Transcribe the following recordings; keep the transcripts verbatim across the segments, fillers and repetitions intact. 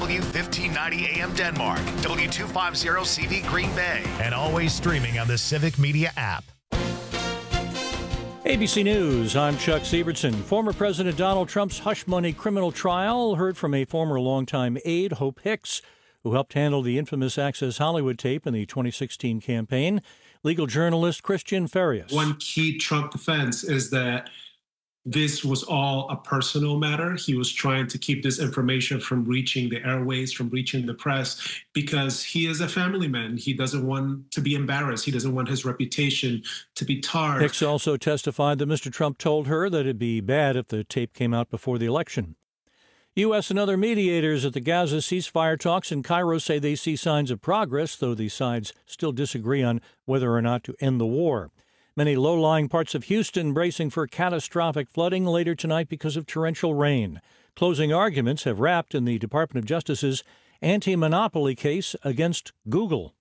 W fifteen ninety A M Denmark, W two fifty C V Green Bay, and always streaming on the Civic Media app. A B C News, I'm Chuck Sievertson. Former President Donald Trump's hush money criminal trial heard from a former longtime aide, Hope Hicks, who helped handle the infamous Access Hollywood tape in the twenty sixteen campaign. Legal journalist Christian Farias. One key Trump defense is that this was all a personal matter. He was trying to keep this information from reaching the airways, from reaching the press, because he is a family man. He doesn't want to be embarrassed. He doesn't want his reputation to be tarred. Hicks also testified that Mister Trump told her that it'd be bad if the tape came out before the election. U S and other mediators at the Gaza ceasefire talks in Cairo say they see signs of progress, though the sides still disagree on whether or not to end the war. Many low-lying parts of Houston bracing for catastrophic flooding later tonight because of torrential rain. Closing arguments have wrapped in the Department of Justice's anti-monopoly case against Google.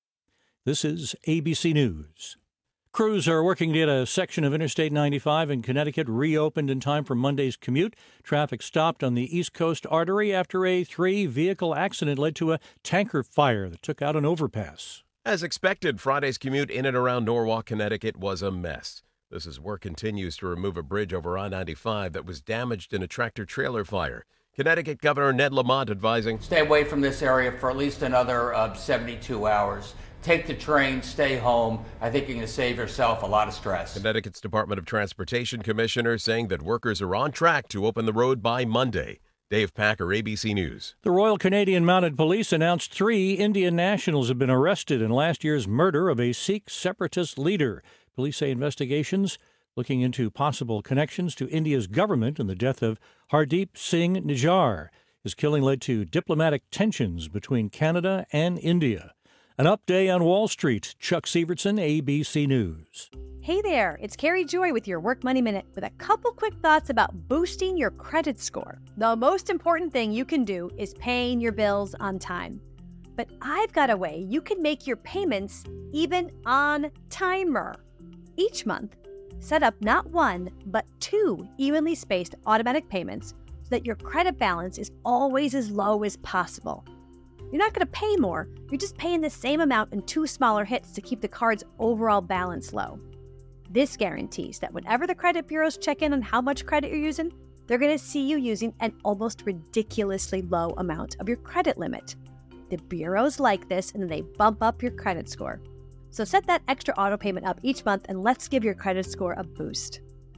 This is A B C News. Crews are working to get a section of Interstate ninety-five in Connecticut reopened in time for Monday's commute. Traffic stopped on the East Coast artery after a three-vehicle accident led to a tanker fire that took out an overpass. As expected, Friday's commute in and around Norwalk, Connecticut was a mess. This as work continues to remove a bridge over I ninety-five that was damaged in a tractor-trailer fire. Connecticut Governor Ned Lamont advising, stay away from this area for at least another uh, seventy-two hours. Take the train, stay home. I think you're going to save yourself a lot of stress. Connecticut's Department of Transportation Commissioner saying that workers are on track to open the road by Monday. Dave Packer, A B C News. The Royal Canadian Mounted Police announced three Indian nationals have been arrested in last year's murder of a Sikh separatist leader. Police say investigations looking into possible connections to India's government and the death of Hardeep Singh Nijjar. His killing led to diplomatic tensions between Canada and India. An update on Wall Street. Chuck Sievertson, A B C News. Hey there, it's Carrie Joy with your Work Money Minute with a couple quick thoughts about boosting your credit score. The most important thing you can do is paying your bills on time. But I've got a way you can make your payments even on timer. Each month, set up not one, but two evenly spaced automatic payments so that your credit balance is always as low as possible. You're not going to pay more, you're just paying the same amount in two smaller hits to keep the card's overall balance low. This guarantees that whenever the credit bureaus check in on how much credit you're using, they're going to see you using an almost ridiculously low amount of your credit limit. The bureaus like this, and then they bump up your credit score. So set that extra auto payment up each month, and let's give your credit score a boost.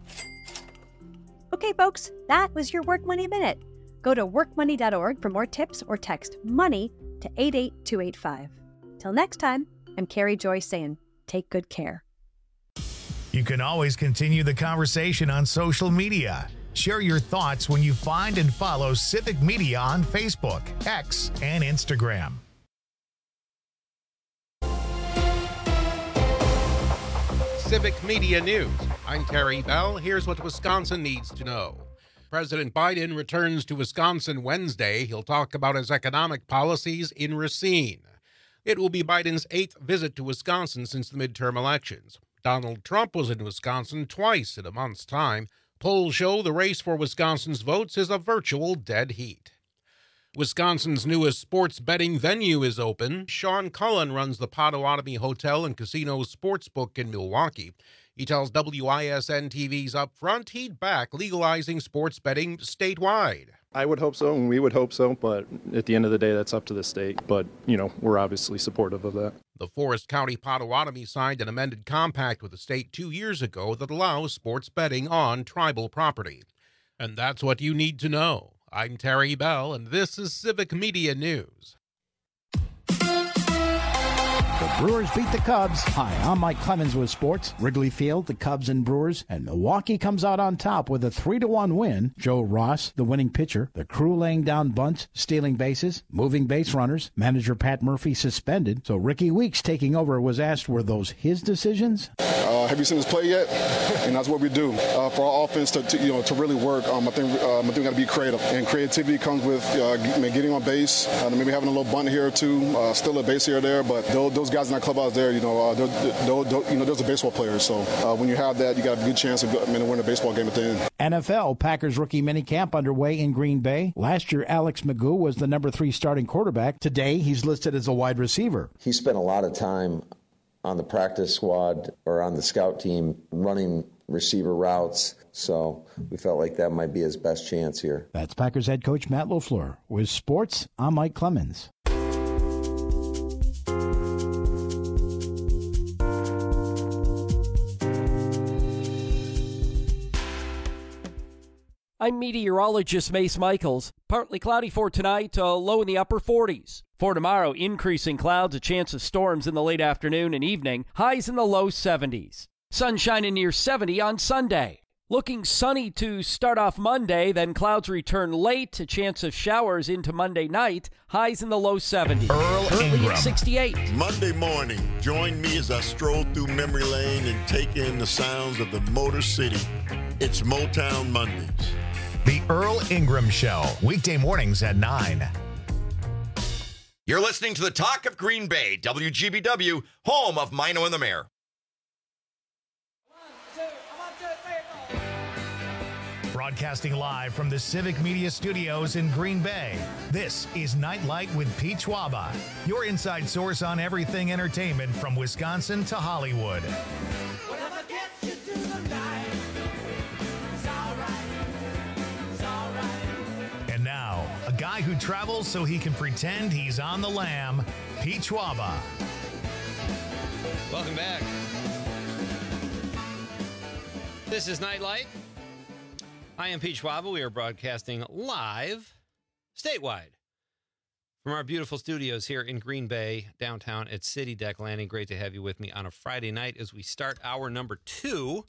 Okay, folks, that was your Work Money Minute. Go to work money dot org for more tips or text MONEY to eight eight two eight five. Till next time, I'm Carrie Joy saying, take good care. You can always continue the conversation on social media. Share your thoughts when you find and follow Civic Media on Facebook, X, and Instagram. Civic Media News. I'm Terry Bell. Here's what Wisconsin needs to know. President Biden returns to Wisconsin Wednesday. He'll talk about his economic policies in Racine. It will be Biden's eighth visit to Wisconsin since the midterm elections. Donald Trump was in Wisconsin twice in a month's time. Polls show the race for Wisconsin's votes is a virtual dead heat. Wisconsin's newest sports betting venue is open. Sean Cullen runs the Potawatomi Hotel and Casino Sportsbook in Milwaukee. He tells W I S N T V's Upfront he'd back legalizing sports betting statewide. I would hope so, and we would hope so, but at the end of the day, that's up to the state. But, you know, we're obviously supportive of that. The Forest County Potawatomi signed an amended compact with the state two years ago that allows sports betting on tribal property. And that's what you need to know. I'm Terry Bell, and this is Civic Media News. The Brewers beat the Cubs. Hi, I'm Mike Clemens with sports. Wrigley Field, the Cubs and Brewers, and Milwaukee comes out on top with a three to one win. Joe Ross, the winning pitcher, the crew laying down bunts, stealing bases, moving base runners. Manager Pat Murphy suspended, so Ricky Weeks taking over was asked, were those his decisions? Uh, have you seen us play yet? And that's what we do uh, for our offense to, to you know to really work. Um, I think um, I think we got to be creative, and creativity comes with uh, getting on base, uh, maybe having a little bunt here or two, uh, still a base here or there, but those, those guys in that clubhouse there, you know, uh, they're, they're, they're, you know, those are baseball players. So uh, when you have that, you got a good chance of I mean, to win a baseball game at the end. N F L Packers rookie minicamp underway in Green Bay. Last year, Alex Magoo was the number three starting quarterback. Today, he's listed as a wide receiver. He spent a lot of time on the practice squad or on the scout team running receiver routes, so we felt like that might be his best chance here. That's Packers head coach Matt LaFleur. With sports, I'm Mike Clemens. I'm meteorologist Mace Michaels. Partly cloudy for tonight, uh, low in the upper forties. For tomorrow, increasing clouds, a chance of storms in the late afternoon and evening, highs in the low seventies. Sunshine in near seventy on Sunday. Looking sunny to start off Monday, then clouds return late, a chance of showers into Monday night, highs in the low seventies. Earl Currently Ingram. at sixty-eight. Monday morning, join me as I stroll through memory lane and take in the sounds of the Motor City. It's Motown Mondays. The Earl Ingram Show, weekday mornings at nine. You're listening to the Talk of Green Bay, W G B W, home of Mino and the Mayor. Broadcasting live from the Civic Media Studios in Green Bay, this is Nightlight with Pete Schwaba, your inside source on everything entertainment from Wisconsin to Hollywood. Whatever gets you through the night, it's all right, it's all right. And now, a guy who travels so he can pretend he's on the lam, Pete Schwaba. Welcome back. This is Nightlight. I am Pete Schwaba. We are broadcasting live, statewide, from our beautiful studios here in Green Bay, downtown at City Deck Landing. Great to have you with me on a Friday night as we start hour number two.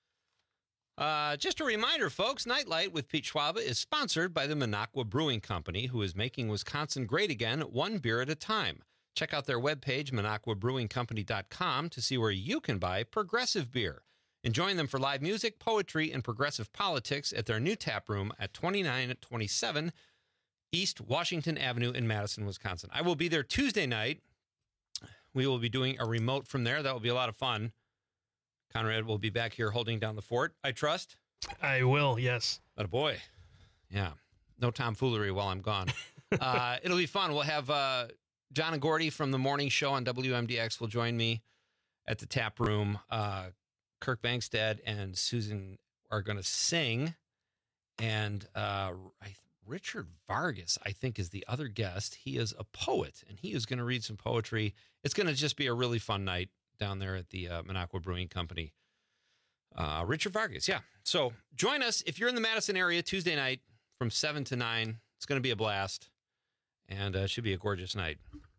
Uh, just a reminder, folks, Nightlight with Pete Schwaba is sponsored by the Minocqua Brewing Company, who is making Wisconsin great again, one beer at a time. Check out their webpage, minocqua brewing company dot com, to see where you can buy progressive beer. And join them for live music, poetry, and progressive politics at their new tap room at twenty-nine twenty-seven East Washington Avenue in Madison, Wisconsin. I will be there Tuesday night. We will be doing a remote from there. That will be a lot of fun. Conrad will be back here holding down the fort, I trust. I will, yes. But a boy. Yeah. No tomfoolery while I'm gone. uh, it'll be fun. We'll have uh, John and Gordy from the morning show on W M D X will join me at the tap room. Uh, Kirk Bankstead and Susan are going to sing, and uh, I, Richard Vargas, I think, is the other guest. He is a poet, and he is going to read some poetry. It's going to just be a really fun night down there at the uh, Minocqua Brewing Company. Uh, Richard Vargas, yeah. So join us if you're in the Madison area Tuesday night from seven to nine. It's going to be a blast, and uh, it should be a gorgeous night.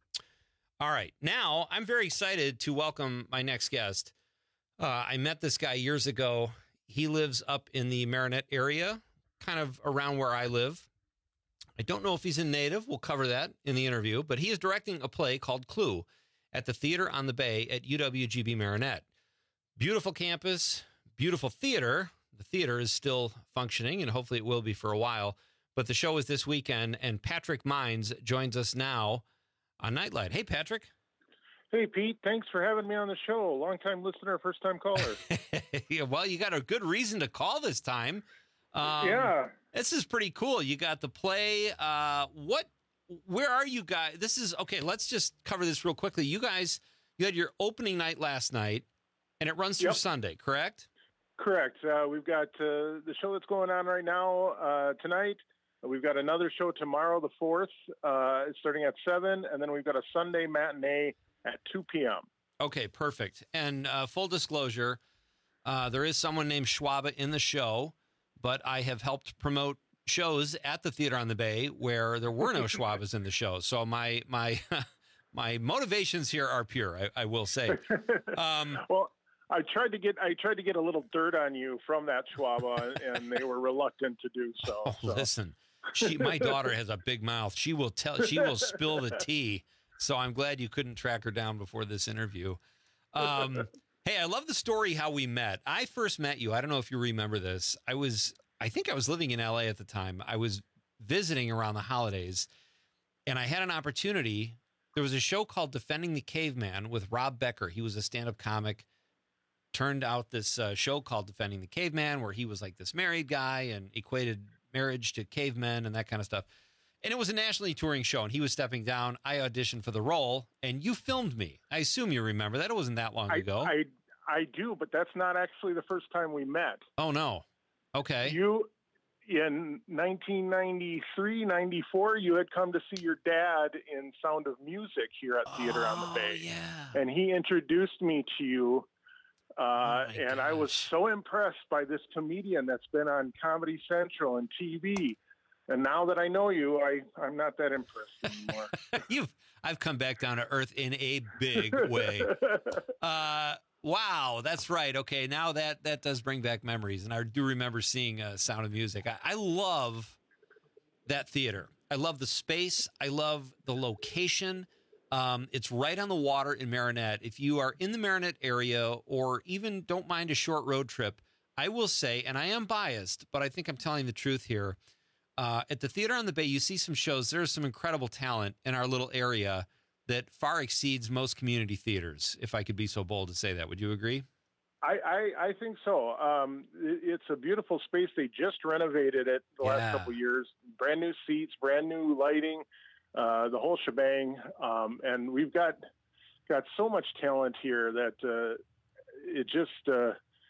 All right, now I'm very excited to welcome my next guest. Uh, I met this guy years ago. He lives up in the Marinette area, kind of around where I live. I don't know if he's a native. We'll cover that in the interview. But he is directing a play called Clue at the Theater on the Bay at U W G B Marinette. Beautiful campus, beautiful theater. The theater is still functioning, and hopefully it will be for a while. But the show is this weekend, and Patrick Mines joins us now on Nightlight. Hey, Patrick. Hey, Pete, thanks for having me on the show. Long-time listener, first-time caller. Yeah, well, you got a good reason to call this time. Um, yeah. This is pretty cool. You got the play. Uh, what, where are you guys? This is, okay, let's just cover this real quickly. You guys, you had your opening night last night, and it runs through Yep. Sunday, correct? Correct. Uh, we've got uh, the show that's going on right now uh, tonight. We've got another show tomorrow, the fourth, uh, starting at seven, and then we've got a Sunday matinee at two p.m. Okay, perfect. And uh, full disclosure, uh, there is someone named Schwaba in the show, but I have helped promote shows at the Theater on the Bay where there were no Schwabas in the show. So my my my motivations here are pure, I, I will say. Um, well, I tried to get I tried to get a little dirt on you from that Schwaba, and they were reluctant to do so. oh, so. Listen, she my daughter has a big mouth. She will tell. She will spill the tea. So I'm glad you couldn't track her down before this interview. Um, hey, I love the story how we met. I first met you. I don't know if you remember this. I was, I think I was living in L A at the time. I was visiting around the holidays, and I had an opportunity There was a show called Defending the Caveman with Rob Becker. He was a stand-up comic. Turned out this uh, show called Defending the Caveman, where he was like this married guy and equated marriage to cavemen and that kind of stuff. And it was a nationally touring show, and he was stepping down. I auditioned for the role, and you filmed me. I assume you remember that. It wasn't that long I, ago. I I do, but that's not actually the first time we met. Oh, no. Okay. You, in nineteen ninety-three, ninety-four, you had come to see your dad in Sound of Music here at Theater oh, on the Bay. Yeah. And he introduced me to you. Uh, oh and gosh. I was so impressed by this comedian that's been on Comedy Central and T V. And now that I know you, I, I'm not that impressed anymore. You've I've come back down to earth in a big way. Uh, wow, that's right. Okay, now that that does bring back memories, and I do remember seeing uh, Sound of Music. I, I love that theater. I love the space. I love the location. Um, it's right on the water in Marinette. If you are in the Marinette area, or even don't mind a short road trip, I will say, and I am biased, but I think I'm telling the truth here. Uh, at the Theater on the Bay, you see some shows. There's some incredible talent in our little area that far exceeds most community theaters, if I could be so bold to say that. Would you agree? I, I, I think so. Um, it, it's a beautiful space. They just renovated it the Yeah. last couple of years. Brand new seats, brand new lighting, uh, the whole shebang. Um, and we've got got so much talent here that uh, it just uh,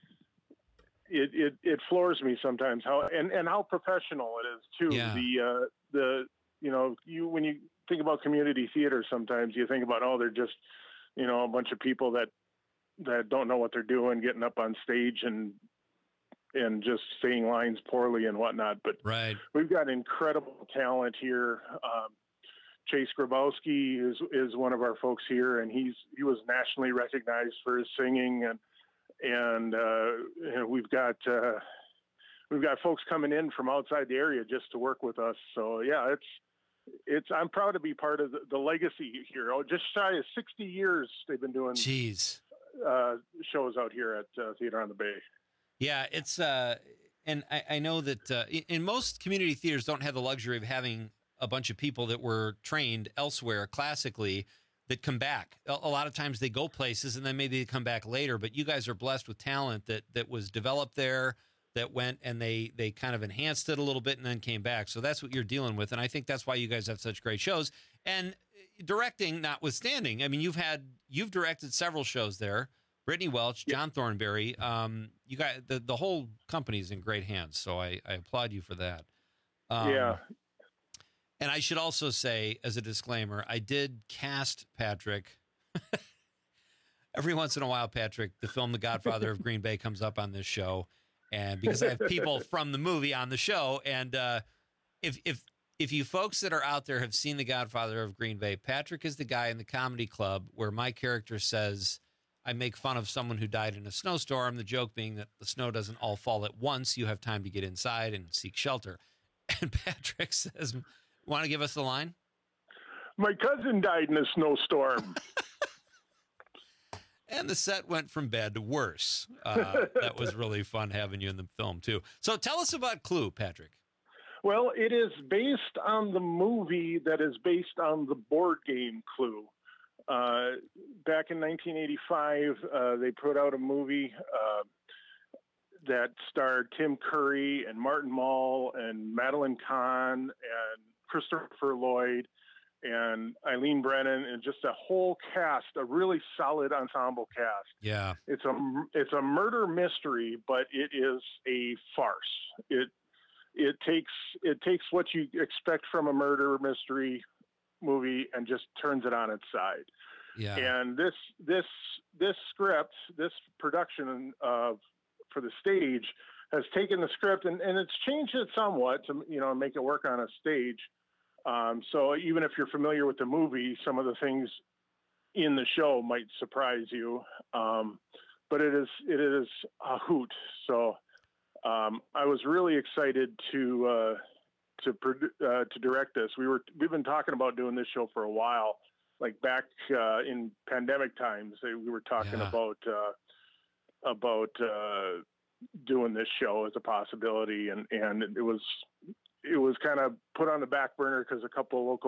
it, it it floors me sometimes how and, and how professional it is too. Yeah. The uh, the you know you when you think about community theater, sometimes you think about oh they're just you know a bunch of people that that don't know what they're doing, getting up on stage and and just saying lines poorly and whatnot. But right. we've got incredible talent here. Um, Chase Grabowski is is one of our folks here, and he's he was nationally recognized for his singing, and and uh, you know, we've got uh, we've got folks coming in from outside the area just to work with us. So yeah, it's it's I'm proud to be part of the, the legacy here. Oh, just shy of sixty years they've been doing. Jeez. Uh, shows out here at uh, Theater on the Bay. Yeah, it's uh, and I, I know that uh, in, in most community theaters don't have the luxury of having a bunch of people that were trained elsewhere classically that come back. A, a lot of times they go places and then maybe they come back later. But you guys are blessed with talent that that was developed there, that went and they they kind of enhanced it a little bit and then came back. So that's what you're dealing with, and I think that's why you guys have such great shows. And directing notwithstanding, I mean, you've had you've directed several shows there. Brittany Welch, John Thornberry, um, you got the the whole company's in great hands. So I, I applaud you for that. Um, yeah. And I should also say, as a disclaimer, I did cast Patrick. Every once in a while, Patrick, the film The Godfather of Green Bay comes up on this show, and because I have people from the movie on the show, and uh, if if if you folks that are out there have seen The Godfather of Green Bay, Patrick is the guy in the comedy club where my character says, I make fun of someone who died in a snowstorm, the joke being that the snow doesn't all fall at once. You have time to get inside and seek shelter. And Patrick says, want to give us the line? My cousin died in a snowstorm. And the set went from bad to worse. Uh, that was really fun having you in the film, too. So tell us about Clue, Patrick. Well, it is based on the movie that is based on the board game Clue. Uh, back in nineteen eighty-five, uh, they put out a movie uh, that starred Tim Curry and Martin Mull and Madeline Kahn and Christopher Lloyd and Eileen Brennan and just a whole cast, a really solid ensemble cast. Yeah. It's a, it's a murder mystery, but it is a farce. It, it takes, it takes what you expect from a murder mystery movie and just turns it on its side. Yeah. And this, this, this script, this production of, for the stage has taken the script and, and it's changed it somewhat to, you know, make it work on a stage. Um, so even if you're familiar with the movie, some of the things in the show might surprise you. Um, but it is, it is a hoot. So um, I was really excited to, uh, to, uh, to direct this. We were, we've been talking about doing this show for a while, like back uh, in pandemic times, we were talking Yeah. about, uh, about uh, doing this show as a possibility. And, and it was, it was kind of put on the back burner because a couple of local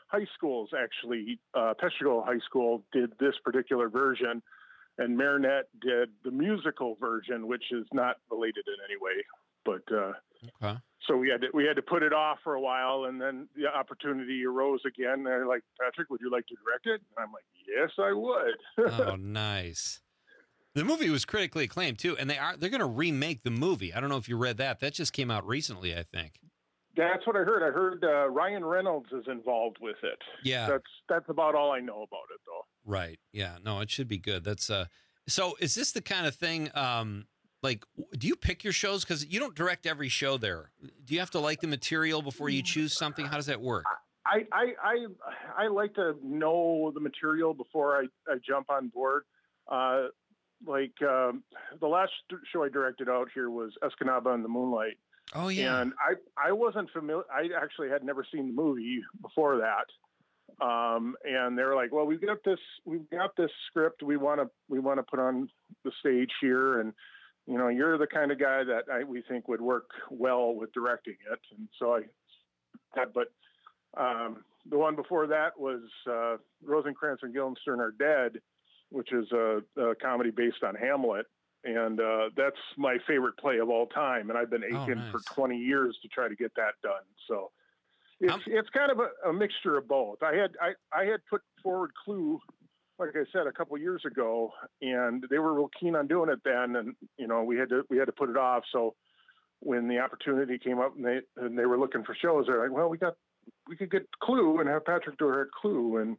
high schools actually, uh, Peshtigo High School did this particular version, and Marinette did the musical version, which is not related in any way. But uh, okay. so we had to we had to put it off for a while, and then the opportunity arose again. They're like, Patrick, would you like to direct it? And I'm like, yes, I would. Oh, nice. The movie was critically acclaimed too, and they are they're going to remake the movie. I don't know if you read that. That just came out recently, I think. That's what I heard. I heard uh, Ryan Reynolds is involved with it. Yeah. That's that's about all I know about it, though. Right. Yeah. No, it should be good. That's uh. So is this the kind of thing? Um, like, do you pick your shows because you don't direct every show there? Do you have to like the material before you choose something? How does that work? I I I, I like to know the material before I, I jump on board. Uh, like um, the last show I directed out here was Escanaba and the Moonlight. Oh yeah, and I, I wasn't familiar. I actually had never seen the movie before that, um, and they were like, "Well, we've got this, we've got this script. We want to, we want to put on the stage here, and you know, you're the kind of guy that I, we think would work well with directing it." And so I, but um, the one before that was uh, Rosencrantz and Guildenstern Are Dead, which is a, a comedy based on Hamlet. And uh, that's my favorite play of all time. And I've been aching oh, nice. for twenty years to try to get that done. So it's, um, it's kind of a, a mixture of both. I had, I, I had put forward Clue, like I said, a couple years ago, and they were real keen on doing it then. And, you know, we had to, we had to put it off. So when the opportunity came up and they, and they were looking for shows, they're like, well, we got, we could get Clue and have Patrick do her Clue. And,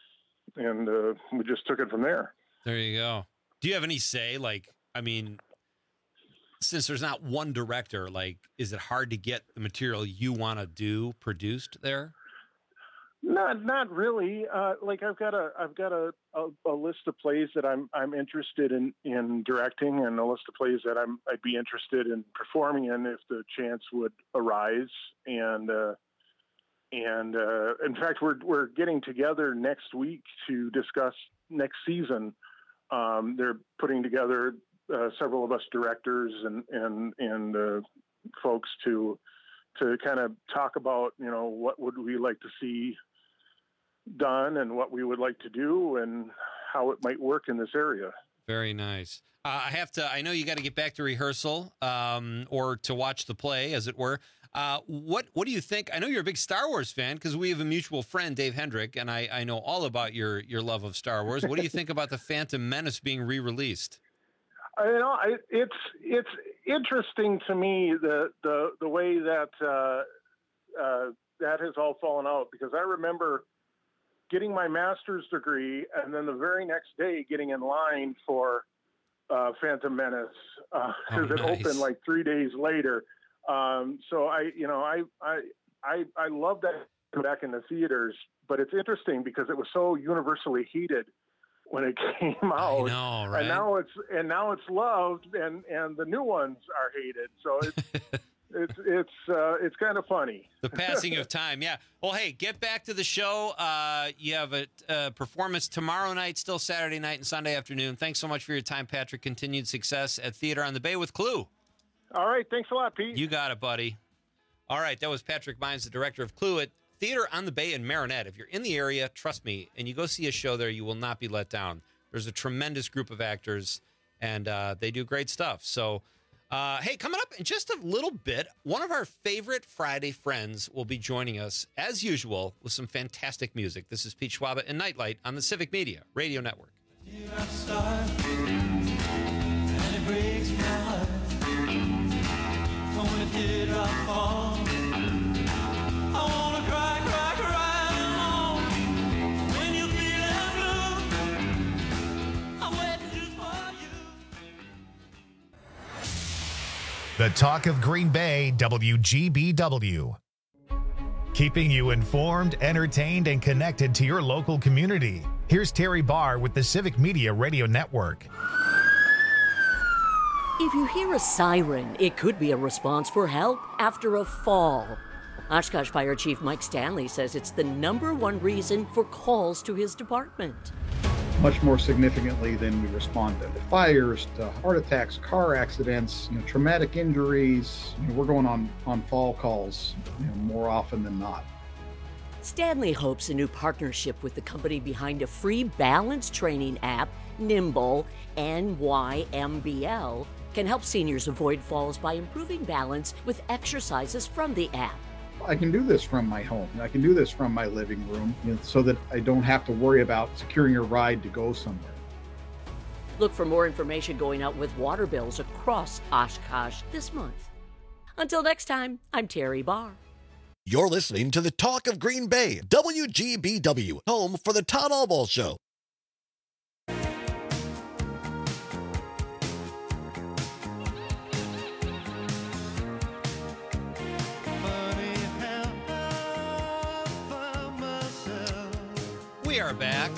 and uh, we just took it from there. There you go. Do you have any say, like, I mean, since there's not one director, like, is it hard to get the material you want to do produced there? Not, not really. Uh, like I've got a, I've got a, a, a list of plays that I'm, I'm interested in, in directing, and a list of plays that I'm, I'd be interested in performing in if the chance would arise. And, uh, and uh, in fact, we're, we're getting together next week to discuss next season. Um, they're putting together uh, several of us directors and and and uh, folks to to kind of talk about, you know, what would we like to see done and what we would like to do and how it might work in this area. Very nice. Uh, I have to. I know you got to get back to rehearsal um, or to watch the play, as it were. Uh, what What do you think? I know you're a big Star Wars fan because we have a mutual friend, Dave Hendrick, and I, I know all about your your love of Star Wars. What do you think about the Phantom Menace being re-released? You know, I, it's it's interesting to me the the the way that uh, uh, that has all fallen out, because I remember getting my master's degree and then the very next day getting in line for uh, Phantom Menace because uh, oh, it nice. opened like three days later. Um, so I, you know, I, I, I, I love that back in the theaters, but it's interesting because it was so universally hated when it came out. I know, right? And now it's, and now it's loved, and, and the new ones are hated. So it's, it's, it's, uh, it's kind of funny. The passing of time. Yeah. Well, hey, get back to the show. Uh, you have a, a performance tomorrow night, still Saturday night and Sunday afternoon. Thanks so much for your time, Patrick. Continued success at Theater on the Bay with Clue. All right. Thanks a lot, Pete. You got it, buddy. All right. That was Patrick Mines, the director of Clue at Theater on the Bay in Marinette. If you're in the area, trust me, and you go see a show there, you will not be let down. There's a tremendous group of actors, and uh, they do great stuff. So, uh, hey, coming up in just a little bit, one of our favorite Friday friends will be joining us, as usual, with some fantastic music. This is Pete Schwaba and Nightlight on the Civic Media Radio Network. Here I start, and it breaks my heart. When did I fall? I wanna cry, cry, cry alone. When you feeling blue, I'm waiting just for you. The Talk of Green Bay, W G B W. Keeping you informed, entertained, and connected to your local community. Here's Terry Barr with the Civic Media Radio Network. If you hear a siren, it could be a response for help after a fall. Oshkosh Fire Chief Mike Stanley says it's the number one reason for calls to his department. Much more significantly than we respond to fires, to heart attacks, car accidents, you know, traumatic injuries. You know, we're going on, on fall calls, you know, more often than not. Stanley hopes a new partnership with the company behind a free balance training app, Nimble, N Y M B L, can help seniors avoid falls by improving balance with exercises from the app. I can do this from my home. I can do this from my living room, you know, so that I don't have to worry about securing a ride to go somewhere. Look for more information going out with water bills across Oshkosh this month. Until next time, I'm Terry Barr. You're listening to the Talk of Green Bay, W G B W, home for the Todd Albaugh Show. We are back.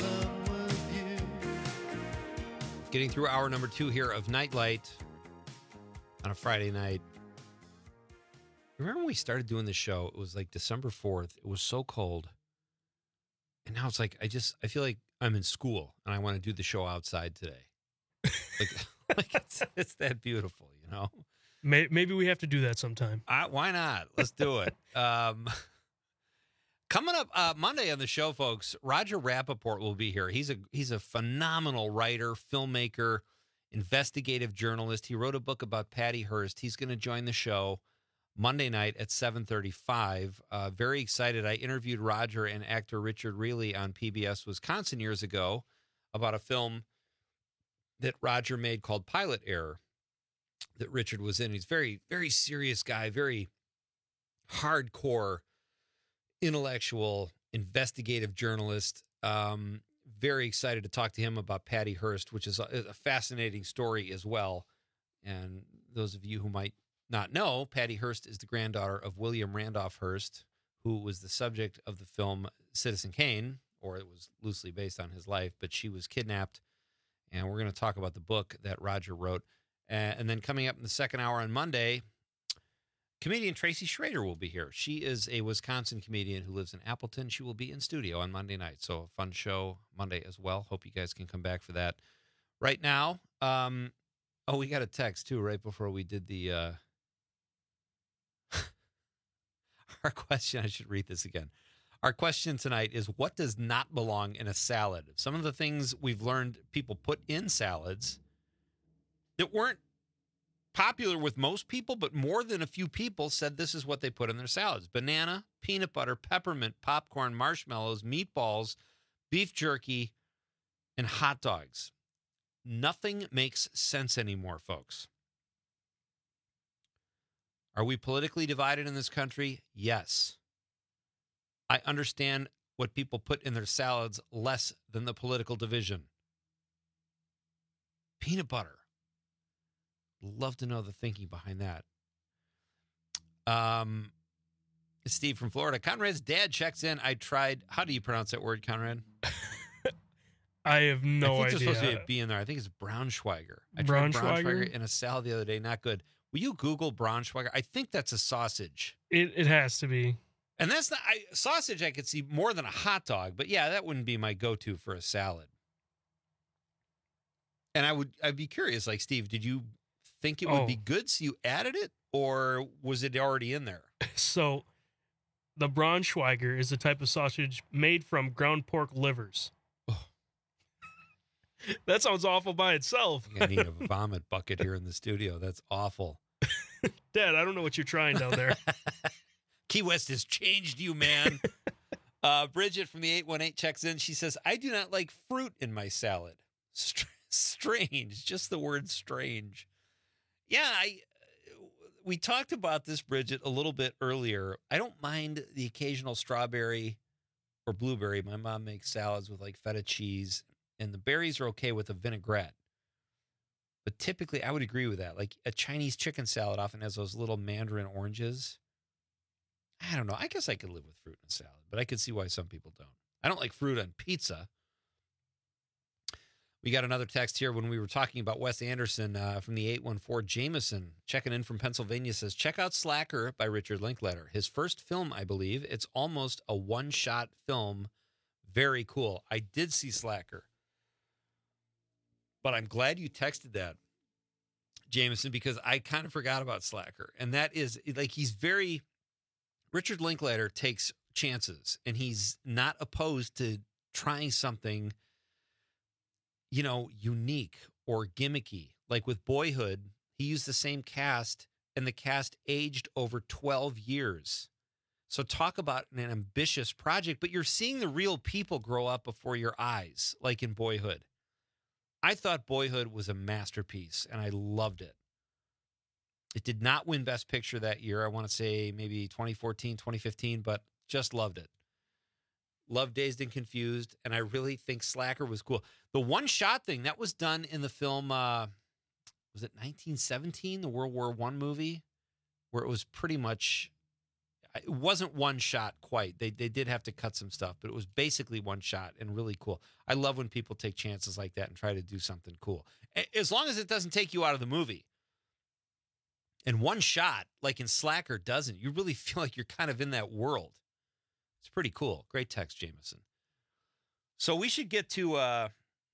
Getting through hour number two here of Nightlight on a Friday night. Remember when we started doing the show? It was like December fourth. It was so cold. And now it's like, I just, I feel like I'm in school and I want to do the show outside today. Like, like it's, it's that beautiful, you know? Maybe we have to do that sometime. Uh, why not? Let's do it. um, coming up uh, Monday on the show, folks, Roger Rappaport will be here. He's a he's a phenomenal writer, filmmaker, investigative journalist. He wrote a book about Patty Hearst. He's going to join the show Monday night at seven thirty-five. Uh, very excited. I interviewed Roger and actor Richard Reilly on P B S Wisconsin years ago about a film that Roger made called Pilot Error that Richard was in. He's very, very serious guy, very hardcore, intellectual, investigative journalist. Um, very excited to talk to him about Patty Hearst, which is a, a fascinating story as well. And those of you who might not know, Patty Hearst is the granddaughter of William Randolph Hearst, who was the subject of the film Citizen Kane, or it was loosely based on his life, but she was kidnapped. And we're going to talk about the book that Roger wrote. Uh, and then coming up in the second hour on Monday, comedian Tracy Schrader will be here. She is a Wisconsin comedian who lives in Appleton. She will be in studio on Monday night. So a fun show Monday as well. Hope you guys can come back for that. Right now, um, oh, we got a text too right before we did the... Uh, Our question, I should read this again. Our question tonight is, what does not belong in a salad? Some of the things we've learned people put in salads that weren't popular with most people, but more than a few people said this is what they put in their salads. Banana, peanut butter, peppermint, popcorn, marshmallows, meatballs, beef jerky, and hot dogs. Nothing makes sense anymore, folks. Are we politically divided in this country? Yes. I understand what people put in their salads less than the political division. Peanut butter. Love to know the thinking behind that. Um, Steve from Florida. Conrad's dad checks in. I tried. How do you pronounce that word, Conrad? I have no I think idea. there's supposed to be a B in there. I think it's Braunschweiger. I Braunschweiger? tried Braunschweiger in a salad the other day. Not good. Will you Google Braunschweiger? I think that's a sausage. It it has to be. And that's not I, sausage. I could see more than a hot dog, but yeah, that wouldn't be my go-to for a salad. And I would, I'd be curious. Like, Steve, did you think it would Oh. be good, so you added it, or was it already in there? So, the Braunschweiger is a type of sausage made from ground pork livers. That sounds awful by itself. I think I need a vomit bucket here in the studio. That's awful. Dad, I don't know what you're trying down there. Key West has changed you, man. uh, Bridget from the eight one eight checks in. She says, I do not like fruit in my salad. Str- strange. Just the word strange. Yeah, I. We talked about this, Bridget, a little bit earlier. I don't mind the occasional strawberry or blueberry. My mom makes salads with like feta cheese, and the berries are okay with a vinaigrette. But typically, I would agree with that. Like a Chinese chicken salad often has those little mandarin oranges. I don't know. I guess I could live with fruit in a salad, but I could see why some people don't. I don't like fruit on pizza. We got another text here when we were talking about Wes Anderson uh, from the eight one four. Jameson, checking in from Pennsylvania, says, check out Slacker by Richard Linklater. His first film, I believe. It's almost a one-shot film. Very cool. I did see Slacker. But I'm glad you texted that, Jameson, because I kind of forgot about Slacker. And that is, like, he's very... Richard Linklater takes chances, and he's not opposed to trying something, you know, unique or gimmicky. Like with Boyhood, he used the same cast, and the cast aged over twelve years. So talk about an ambitious project, but you're seeing the real people grow up before your eyes, like in Boyhood. I thought Boyhood was a masterpiece, and I loved it. It did not win Best Picture that year. I want to say maybe twenty fourteen, twenty fifteen, but just loved it. Loved Dazed and Confused, and I really think Slacker was cool. The one-shot thing, that was done in the film, uh, was it nineteen seventeen, the World War One movie, where it was pretty much... It wasn't one shot quite. They they did have to cut some stuff, but it was basically one shot and really cool. I love when people take chances like that and try to do something cool. As long as it doesn't take you out of the movie. And one shot, like in Slacker, doesn't. You really feel like you're kind of in that world. It's pretty cool. Great text, Jameson. So we should get to uh,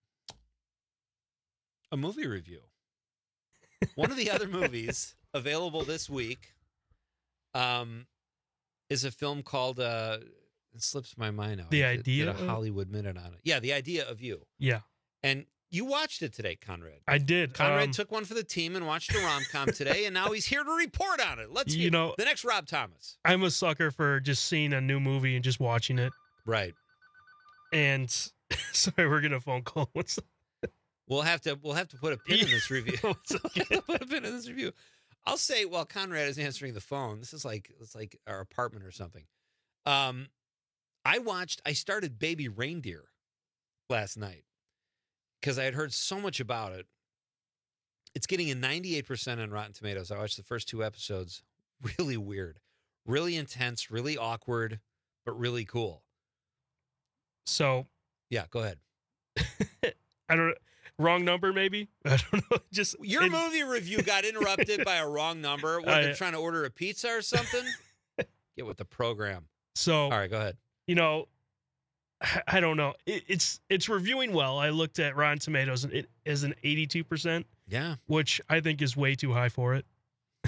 a movie review. One of the other movies available this week um, is a film called, uh, it slips my mind now. The I did- Idea did a of- Hollywood Minute on it. Yeah, The Idea of You. Yeah. And you watched it today, Conrad. I did. Conrad Um, took one for the team and watched a rom-com today, and now he's here to report on it. Let's You hear know- the next Rob Thomas. I'm a sucker for just seeing a new movie and just watching it. Right. And sorry, we're getting a phone call. What's We'll have to we'll have to put a pin in this review. Put a pin in this review. I'll say while Conrad is answering the phone, this is like it's like our apartment or something. Um, I watched. I started Baby Reindeer last night because I had heard so much about it. It's getting a ninety-eight percent on Rotten Tomatoes. I watched the first two episodes. Really weird, really intense, really awkward, but really cool. So Yeah, go ahead. I don't wrong number maybe. I don't know. Just Your it- movie review got interrupted by a wrong number. What, I- they're trying to order a pizza or something? Get with the program. So All right, go ahead. you know, I- I don't know. It, it's it's reviewing well. I looked at Rotten Tomatoes and it is an eighty-two percent. Yeah. Which I think is way too high for it.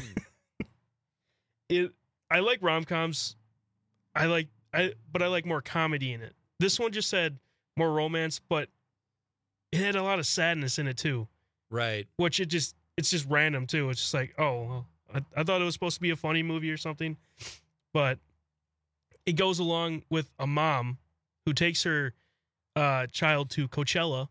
it I like rom-coms. I like I but I like more comedy in it. This one just said more romance, but it had a lot of sadness in it too. Right. Which it just it's just random too. It's just like, oh, well, I, I thought it was supposed to be a funny movie or something. But it goes along with a mom who takes her uh, child to Coachella,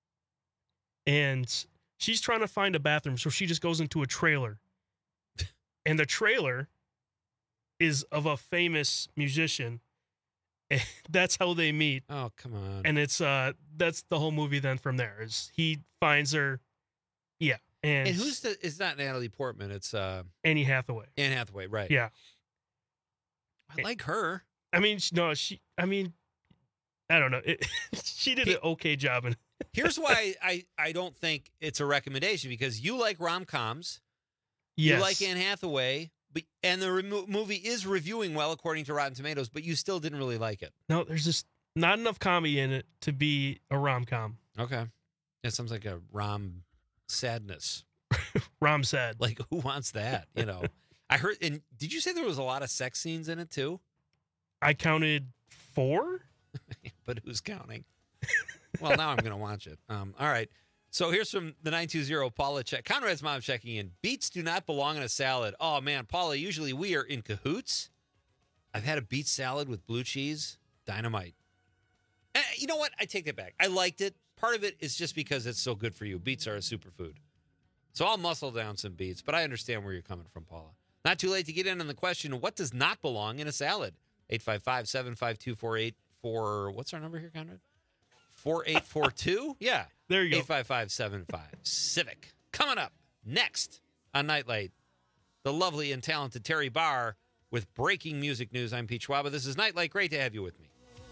and she's trying to find a bathroom, so she just goes into a trailer. And the trailer is of a famous musician. And that's how they meet. Oh, come on. And it's uh that's the whole movie then from there. Is he finds her. Yeah. And, And who's the? It's not Natalie Portman. It's uh, Annie Hathaway. Anne Hathaway. Right. Yeah. I like her. I mean, sh- no, she. I mean, I don't know. It, she did an okay job in. Here's why I I don't think it's a recommendation because you like rom coms. Yes. You like Anne Hathaway, but and the remo- movie is reviewing well according to Rotten Tomatoes, but you still didn't really like it. No, there's just not enough comedy in it to be a rom com. Okay. It sounds like a rom sadness. Rom sad. Like who wants that? You know. I heard. And did you say there was a lot of sex scenes in it too? I counted four. But who's counting? Well, now I'm going to watch it. Um, all right. So here's from the nine two zero, Paula check. Conrad's mom checking in. Beets do not belong in a salad. Oh, man, Paula, usually we are in cahoots. I've had a beet salad with blue cheese. Dynamite. Eh, you know what? I take that back. I liked it. Part of it is just because it's so good for you. Beets are a superfood. So I'll muscle down some beets, but I understand where you're coming from, Paula. Not too late to get in on the question, what does not belong in a salad? eight five five, seven five two, four eight four. What's our number here, Conrad? four eight four two? Yeah. There you go. eight five five seven five. Civic. Coming up next on Nightlight, the lovely and talented Terry Barr with breaking music news. I'm Pete Schwaba. This is Nightlight. Great to have you with me.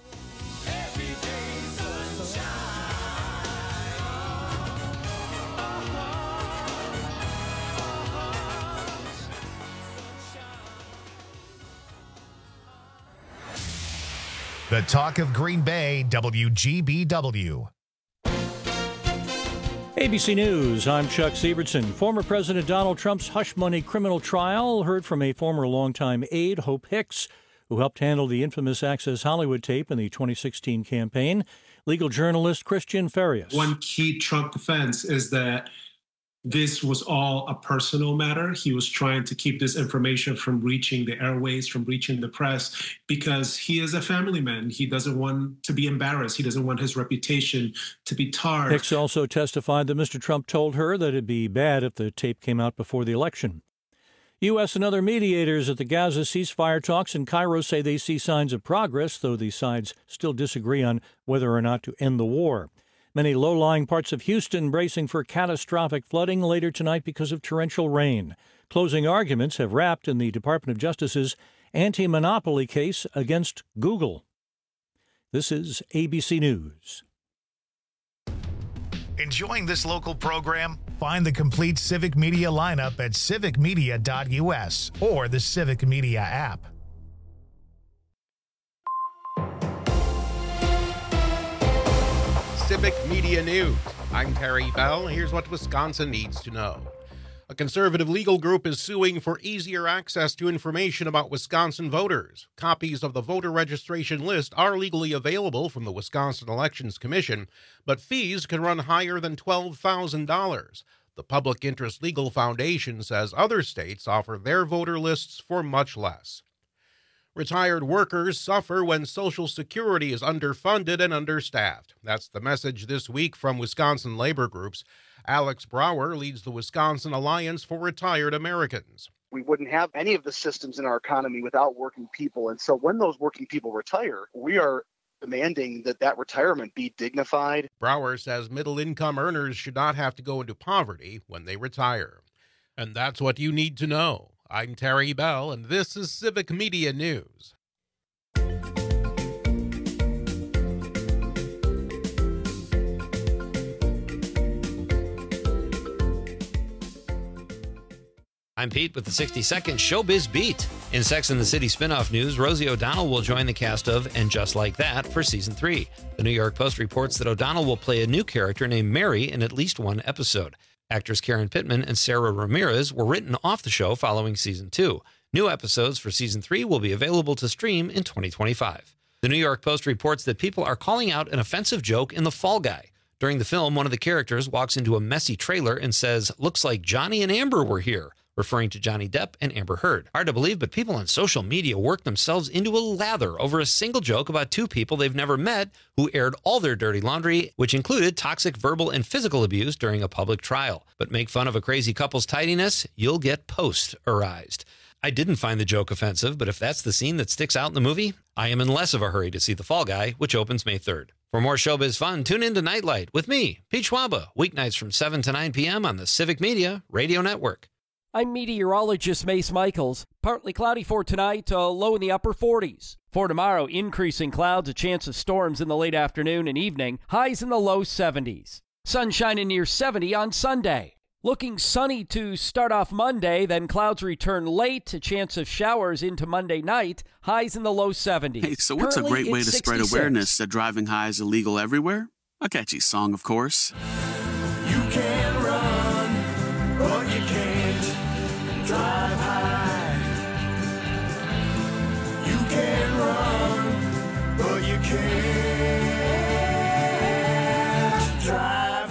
The Talk of Green Bay, W G B W. A B C News, I'm Chuck Sievertson. Former President Donald Trump's hush money criminal trial heard from a former longtime aide, Hope Hicks, who helped handle the infamous Access Hollywood tape in the twenty sixteen campaign, legal journalist Christian Farias. One key Trump defense is that this was all a personal matter. He was trying to keep this information from reaching the airways, from reaching the press, because he is a family man. He doesn't want to be embarrassed. He doesn't want his reputation to be tarred. Hicks also testified that Mister Trump told her that it'd be bad if the tape came out before the election. U S and other mediators at the Gaza ceasefire talks in Cairo say they see signs of progress, though the sides still disagree on whether or not to end the war. Many low-lying parts of Houston bracing for catastrophic flooding later tonight because of torrential rain. Closing arguments have wrapped in the Department of Justice's anti-monopoly case against Google. This is A B C News. Enjoying this local program? Find the complete Civic Media lineup at civic media dot U S or the Civic Media app. Civic Media News. I'm Terry Bell. Here's what Wisconsin needs to know. A conservative legal group is suing for easier access to information about Wisconsin voters. Copies of the voter registration list are legally available from the Wisconsin Elections Commission, but fees can run higher than twelve thousand dollars. The Public Interest Legal Foundation says other states offer their voter lists for much less. Retired workers suffer when Social Security is underfunded and understaffed. That's the message this week from Wisconsin labor groups. Alex Brower leads the Wisconsin Alliance for Retired Americans. We wouldn't have any of the systems in our economy without working people. And so when those working people retire, we are demanding that that retirement be dignified. Brower says middle-income earners should not have to go into poverty when they retire. And that's what you need to know. I'm Terry Bell, and this is Civic Media News. I'm Pete with the sixty-second Showbiz Beat. In Sex and the City spinoff news, Rosie O'Donnell will join the cast of And Just Like That for season three. The New York Post reports that O'Donnell will play a new character named Mary in at least one episode. Actors Karen Pittman and Sarah Ramirez were written off the show following season two. New episodes for season three will be available to stream in twenty twenty-five. The New York Post reports that people are calling out an offensive joke in The Fall Guy. During the film, one of the characters walks into a messy trailer and says, "Looks like Johnny and Amber were here," referring to Johnny Depp and Amber Heard. Hard to believe, but people on social media work themselves into a lather over a single joke about two people they've never met who aired all their dirty laundry, which included toxic verbal and physical abuse during a public trial. But make fun of a crazy couple's tidiness, you'll get post-arized. I didn't find the joke offensive, but if that's the scene that sticks out in the movie, I am in less of a hurry to see The Fall Guy, which opens May third. For more showbiz fun, tune in to Nightlight with me, Pete Schwaba, weeknights from seven to nine p.m. on the Civic Media Radio Network. I'm meteorologist Mace Michaels. Partly cloudy for tonight, uh, low in the upper forties. For tomorrow, increasing clouds, a chance of storms in the late afternoon and evening, highs in the low seventies. Sunshine in near seventy on Sunday. Looking sunny to start off Monday, then clouds return late, a chance of showers into Monday night, highs in the low seventies. Hey, so what's Currently, a great way to it's spread sixty-six. awareness that driving high is illegal everywhere? A catchy song, of course. You can run, but you can't drive high. You can run, but you can't drive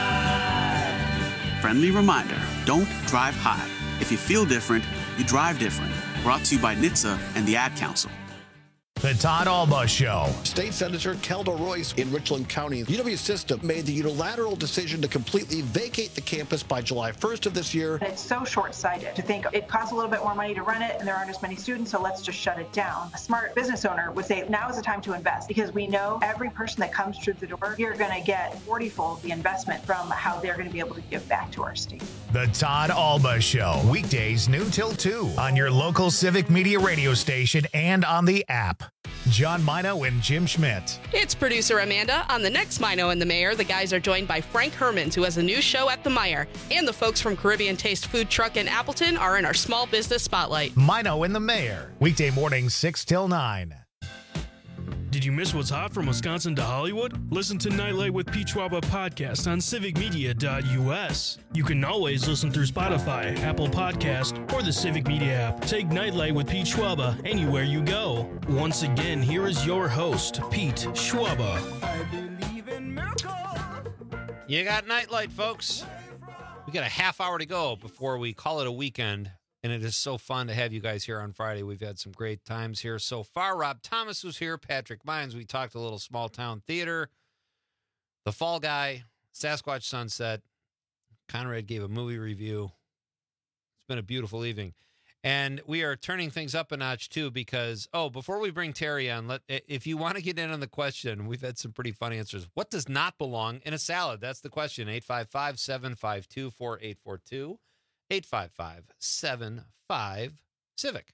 high. Friendly reminder, don't drive high. If you feel different, you drive different. Brought to you by N H T S A and the Ad Council. The Todd Alba Show. State Senator Kelda Royce in Richland County. U W System made the unilateral decision to completely vacate the campus by July first of this year. It's so short-sighted to think it costs a little bit more money to run it and there aren't as many students, so let's just shut it down. A smart business owner would say now is the time to invest because we know every person that comes through the door, you're going to get forty-fold the investment from how they're going to be able to give back to our state. The Todd Alba Show. Weekdays noon till two on your local Civic Media radio station and on the app. John Mino and Jim Schmidt. It's producer Amanda. On the next Mino and the Mayor, the guys are joined by Frank Hermans, who has a new show at the Meyer. And the folks from Caribbean Taste Food Truck in Appleton are in our small business spotlight. Mino and the Mayor. Weekday mornings six till nine. Do Did you miss what's hot from Wisconsin to Hollywood? Listen to Nightlight with Pete Schwaba podcast on civic media dot U S. You can always listen through Spotify, Apple Podcast, or the Civic Media app. Take Nightlight with Pete Schwaba anywhere you go. Once again, here is your host, Pete Schwaba. You got Nightlight, folks. We got a half hour to go before we call it a weekend. And it is so fun to have you guys here on Friday. We've had some great times here so far. Rob Thomas was here. Patrick Mines. We talked a little small town theater. The Fall Guy. Sasquatch Sunset. Conrad gave a movie review. It's been a beautiful evening. And we are turning things up a notch, too, because, oh, before we bring Terry on, let if you want to get in on the question, we've had some pretty funny answers. What does not belong in a salad? That's the question. eight five five, seven five two, four eight four two. eight five five, seven five, Civic.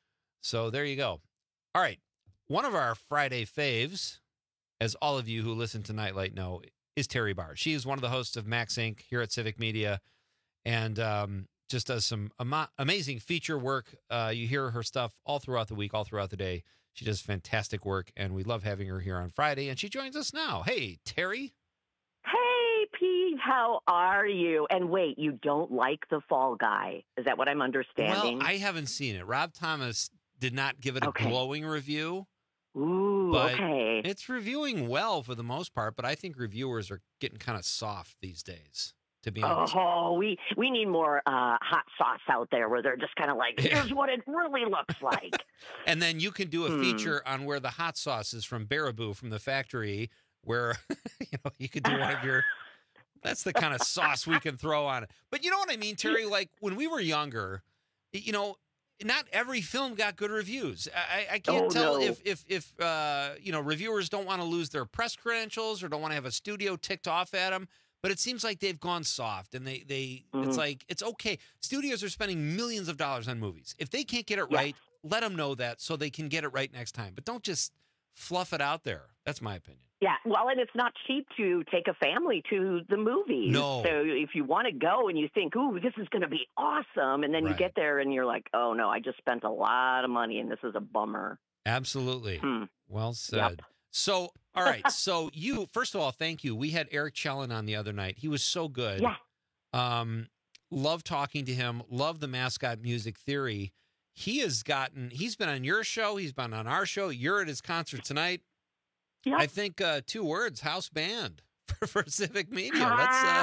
So there you go. All right. One of our Friday faves, as all of you who listen to Nightlight know, is Terry Barr. She is one of the hosts of Max Incorporated here at Civic Media and um, just does some ama- amazing feature work. Uh, you hear her stuff all throughout the week, all throughout the day. She does fantastic work, and we love having her here on Friday, and she joins us now. Hey, Terry. Hey, Pete, how are you? And wait, you don't like The Fall Guy. Is that what I'm understanding? Well, I haven't seen it. Rob Thomas did not give it a Okay. glowing review. Ooh, but okay. It's reviewing well for the most part, but I think reviewers are getting kind of soft these days, to be honest. Oh, we, we need more uh, hot sauce out there where they're just kind of like, here's what it really looks like. And then you can do a Hmm. feature on where the hot sauce is from Baraboo, from the factory, where you know you could do one of your that's the kind of sauce we can throw on it. But you know what I mean, Terry? Like when we were younger, you know, not every film got good reviews. I, I can't Oh, tell no. if if if uh, you know, reviewers don't want to lose their press credentials or don't want to have a studio ticked off at them. But it seems like they've gone soft, and they they Mhm. it's like it's okay. Studios are spending millions of dollars on movies. If they can't get it Yes. right, let them know that so they can get it right next time. But don't just fluff it out there. That's my opinion. Yeah, well, and it's not cheap to take a family to the movies. No. So if you want to go and you think, ooh, this is going to be awesome, and then you Right. get there and you're like, oh, no, I just spent a lot of money and this is a bummer. Absolutely. Hmm. Well said. So, all right. So you, first of all, thank you. We had Eric Chellan on the other night. He was so good. Yeah. Um, love talking to him. Love the mascot music theory. He has gotten, he's been on your show. He's been on our show. You're at his concert tonight. Yeah. I think uh, two words, house band for, for Civic Media. Let's uh,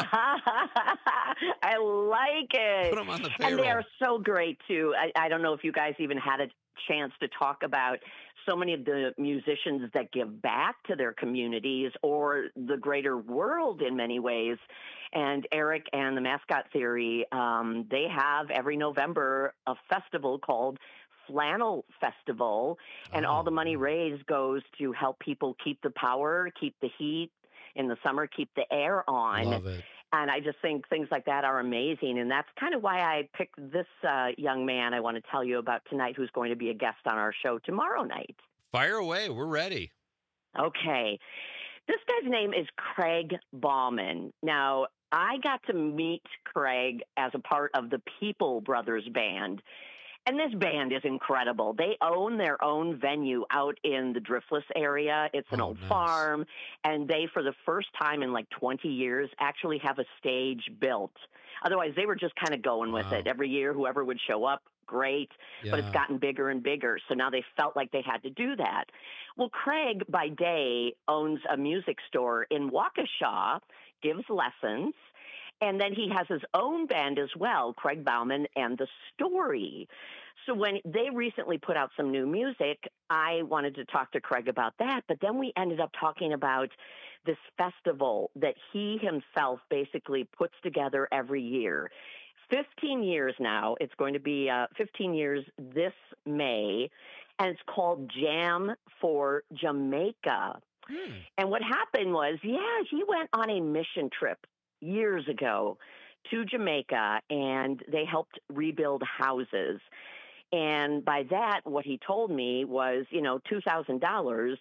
I like it. put him on the And they payroll. are so great, too. I, I don't know if you guys even had a chance to talk about so many of the musicians that give back to their communities or the greater world in many ways. And Eric and the Mascot Theory, um, they have every November a festival called Flannel Festival, and all the money raised goes to help people keep the power, keep the heat in the summer, keep the air on. Love it. And I just think things like that are amazing. And that's kind of why I picked this uh, young man I want to tell you about tonight, who's going to be a guest on our show tomorrow night. Fire away. We're ready. Okay. This guy's name is Craig Bauman. Now, I got to meet Craig as a part of the People Brothers Band. And this band is incredible. They own their own venue out in the Driftless area. It's an Oh, old nice. farm. And they, for the first time in like twenty years, actually have a stage built. Otherwise, they were just kind of going with Wow. it. Every year, whoever would show up, great. But it's Yeah. gotten bigger and bigger. So now they felt like they had to do that. Well, Craig, by day, owns a music store in Waukesha, gives lessons. And then he has his own band as well, Craig Bauman and the Story. So when they recently put out some new music, I wanted to talk to Craig about that. But then we ended up talking about this festival that he himself basically puts together every year. fifteen years now. It's going to be uh, fifteen years this May. And it's called Jam for Jamaica. Hmm. And what happened was, yeah, he went on a mission trip years ago to Jamaica, and they helped rebuild houses. And by that, what he told me was, you know, two thousand dollars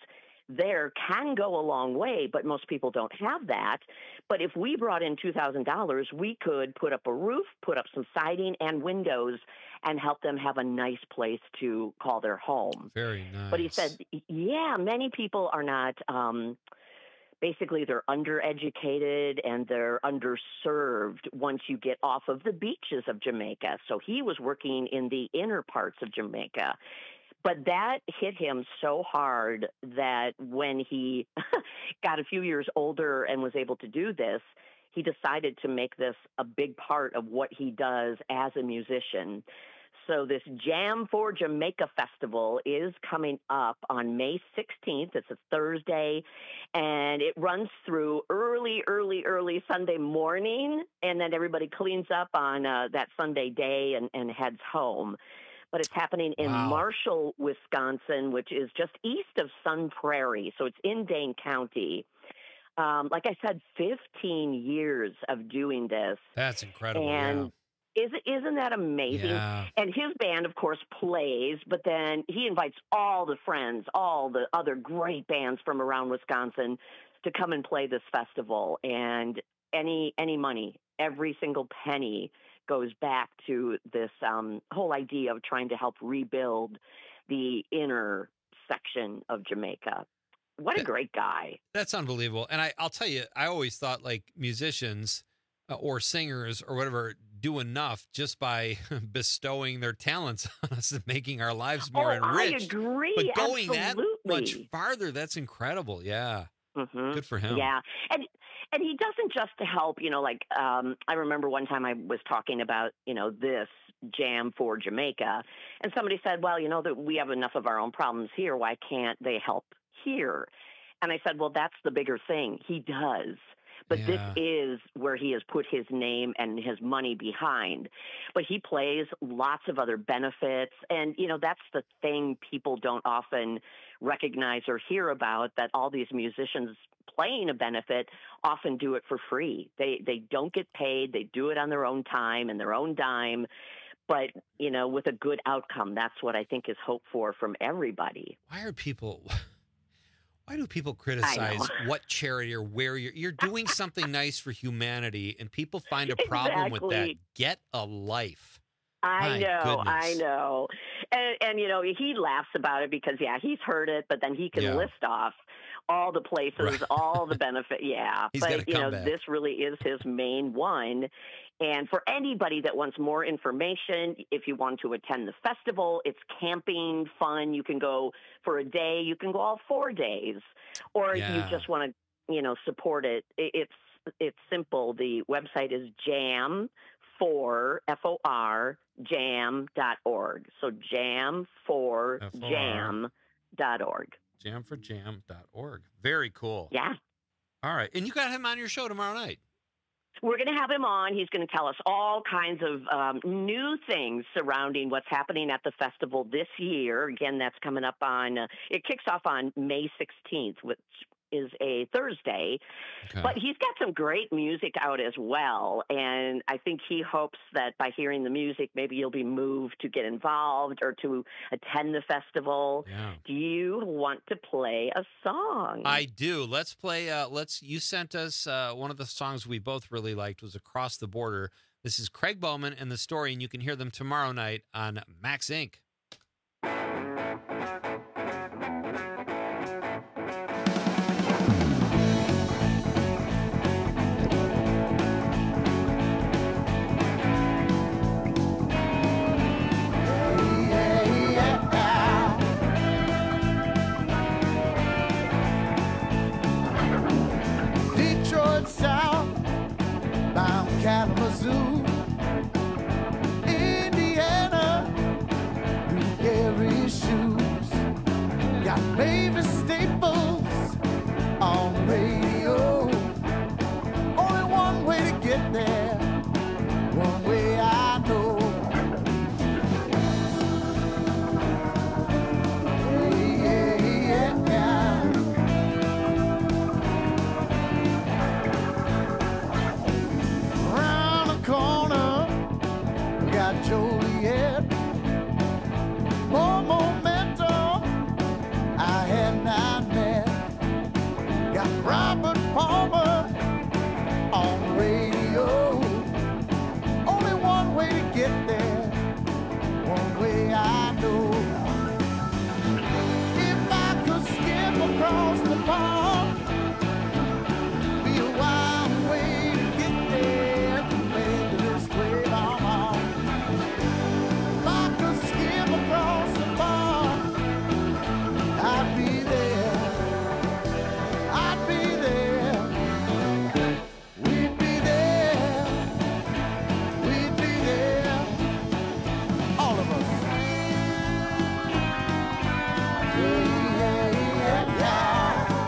there can go a long way, but most people don't have that. But if we brought in two thousand dollars, we could put up a roof, put up some siding and windows, and help them have a nice place to call their home. Very nice. But he said, yeah, many people are not, um, basically they're undereducated and they're underserved once you get off of the beaches of Jamaica. So he was working in the inner parts of Jamaica. But that hit him so hard that when he got a few years older and was able to do this, he decided to make this a big part of what he does as a musician. So this Jam for Jamaica Festival is coming up on May sixteenth. It's a Thursday, and it runs through early, early, early Sunday morning, and then everybody cleans up on uh, that Sunday day and, and heads home. But it's happening in Wow. Marshall, Wisconsin, which is just east of Sun Prairie. So it's in Dane County. Um, like I said, fifteen years of doing this. That's incredible. And is, isn't that amazing? Yeah. And his band, of course, plays, but then he invites all the friends, all the other great bands from around Wisconsin to come and play this festival. And any any money, every single penny goes back to this um, whole idea of trying to help rebuild the inner section of Jamaica. What a great guy. That's unbelievable. And I, I'll tell you, I always thought like musicians uh, or singers or whatever do enough just by bestowing their talents on us and making our lives more Oh, enriched. I agree. But going that much Absolutely. farther, that's incredible. Yeah. Mhm. Good for him. Yeah. And and he doesn't just to help, you know, like um, I remember one time I was talking about, you know, this Jam for Jamaica, and somebody said, well, you know, that we have enough of our own problems here. Why can't they help here? And I said, well, that's the bigger thing. He does. But Yeah. this is where he has put his name and his money behind. But he plays lots of other benefits. And, you know, that's the thing people don't often recognize or hear about, that all these musicians playing a benefit often do it for free. They they don't get paid. They do it on their own time and their own dime. But, you know, with a good outcome, that's what I think is hoped for from everybody. Why are people... Why do people criticize what charity or where you're you're doing something nice for humanity and people find a problem with that? Exactly. Get a life. I My know, goodness. I know. And, and, you know, he laughs about it because, yeah, he's heard it, but then he can Yeah. list off all the places, Right. all the benefit. Yeah. He's gotta but, you come know, back. this really is his main one. And for anybody that wants more information, if you want to attend the festival, it's camping fun. You can go for a day. You can go all four days. Or if Yeah. you just want to, you know, support it, it it's it's simple. The website is jam for F O R jam dot org. So jam for F O R. jam dot org. jam for jam dot org. Very cool. Yeah. All right. And you got him on your show tomorrow night. We're going to have him on. He's going to tell us all kinds of um, new things surrounding what's happening at the festival this year. Again, that's coming up on, uh, it kicks off on May sixteenth, which is a Thursday. Okay. But he's got some great music out as well. And I think he hopes that by hearing the music, maybe you'll be moved to get involved or to attend the festival. Yeah. Do you want to play a song? I do. Let's play. Uh, let's. You sent us uh, one of the songs we both really liked was "Across the Border." This is Craig Bowman and the Story, and you can hear them tomorrow night on Max Incorporated. Detroit South, bound Kalamazoo, Indiana, New Gary shoes. Got Mavis Staples on the radio. Only one way to get there, one way I know. Yeah, yeah, yeah. Round the corner. Got Robert Palmer on the radio. Only one way to get there, one way I know. If I could skip across the pond, be a wild way to get there, compared to this way I'm on. If I could skip across the pond, I'd be there. I'd be there. We'd be there. We'd be there. All of us. Yeah, yeah, yeah, yeah.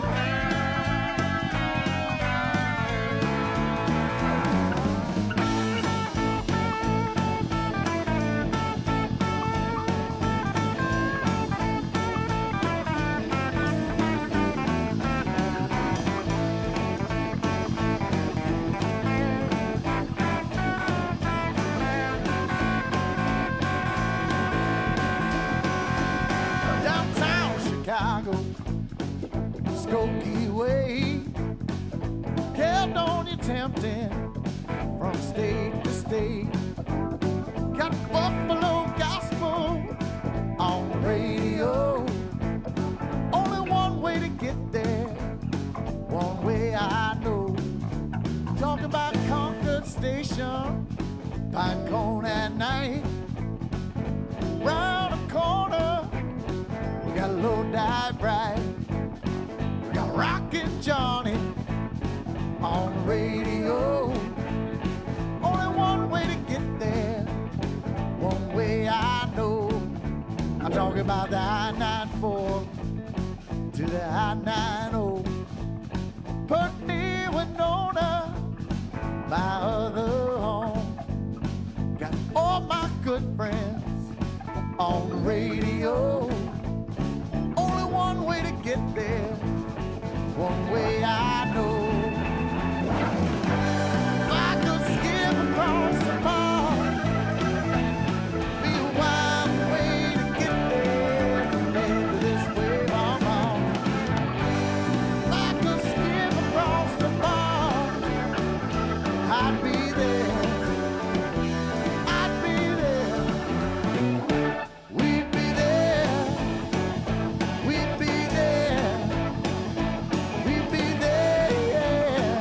Downtown Chicago, Skokie Way, Caledonia tempting from state to state. Got Buffalo Gospel on the radio. Only one way to get there, one way I know. Talk about Concord Station, Pinecone at night. Round the corner, we got Low Dive Bright. We got Rockin' Johnny on the radio. Only one way to get there, one way I know. I'm talking about the I ninety-four to the I ninety. Putney, Winona, my other home. Got all my good friends on the radio. Only one way to get there, one way I know. If I could skip across the pond, be a wild way to get there, compared to this way I'm on. If I could skip across the pond, I'd be there. I'd be there. We'd be there. We'd be there. We'd be there, yeah.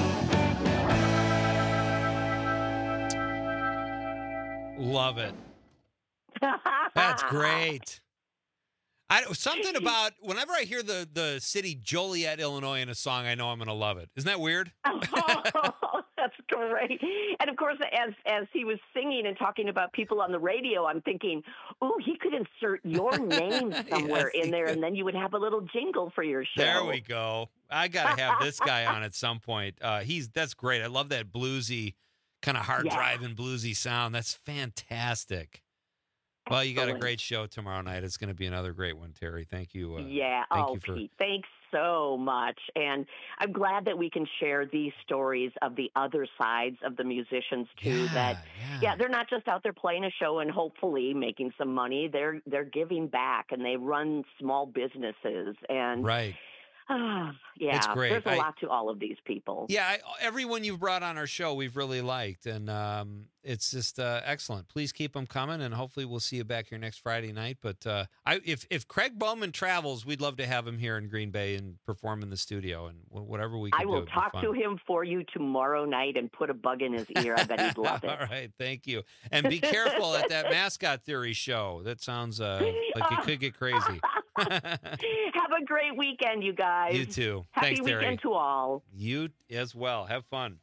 Love it. That's great. I something about whenever I hear the the city Joliet, Illinois in a song, I know I'm going to love it. Isn't that weird? Oh, that's great. And of course, as as he was singing and talking about people on the radio, I'm thinking, oh, he could insert your name somewhere Yes, in he there, could. and then you would have a little jingle for your show. There we go. I got to have this guy on at some point. Uh, he's that's great. I love that bluesy, kind of hard Yeah. driving bluesy sound. That's fantastic. Well, you got a Excellent. great show tomorrow night. It's going to be another great one, Terry. Thank you. Uh, Yeah. Thank oh, you for Pete, thanks so much. And I'm glad that we can share these stories of the other sides of the musicians too. Yeah, that yeah. they're not just out there playing a show and hopefully making some money. They're they're giving back, and they run small businesses. And right. ah, yeah, It's great. there's a I- lot to all of these people. Yeah, I, everyone you've brought on our show, we've really liked, and um, it's just uh, excellent. Please keep them coming, and hopefully we'll see you back here next Friday night. But uh, I, if if Craig Bowman travels, we'd love to have him here in Green Bay and perform in the studio, and wh- whatever we can I do. will it'd be talk fun. to him for you tomorrow night and put a bug in his ear. I bet he'd love it. All right, thank you, and be careful at that mascot theory show. That sounds uh, like it could get crazy. Have a great weekend, you guys. You too. Happy Thanks, Terry. weekend to all. You as well. Have fun.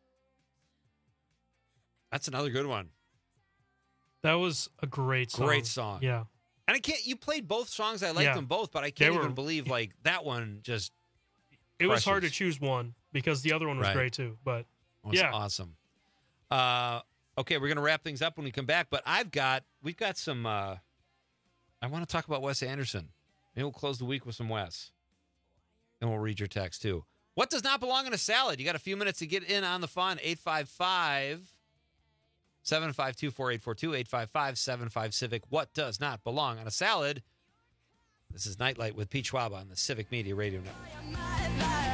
That's another good one. That was a great song. Great song. Yeah. And I can't. You played both songs. I liked Yeah. them both, but I They can't were- even believe like that one just. It was hard to crushes. choose one because the other one was Right. great too. But Was yeah, awesome. Uh, okay, we're gonna wrap things up when we come back, but I've got we've got some. Uh, I want to talk about Wes Anderson. Maybe we'll close the week with some Wes, and we'll read your text too. What does not belong in a salad? You got a few minutes to get in on the fun. eight five five, seven five two, four eight four two, eight five five, seven five Civic. What does not belong on a salad? This is Nightlight with Pete Schwab on the Civic Media Radio Network.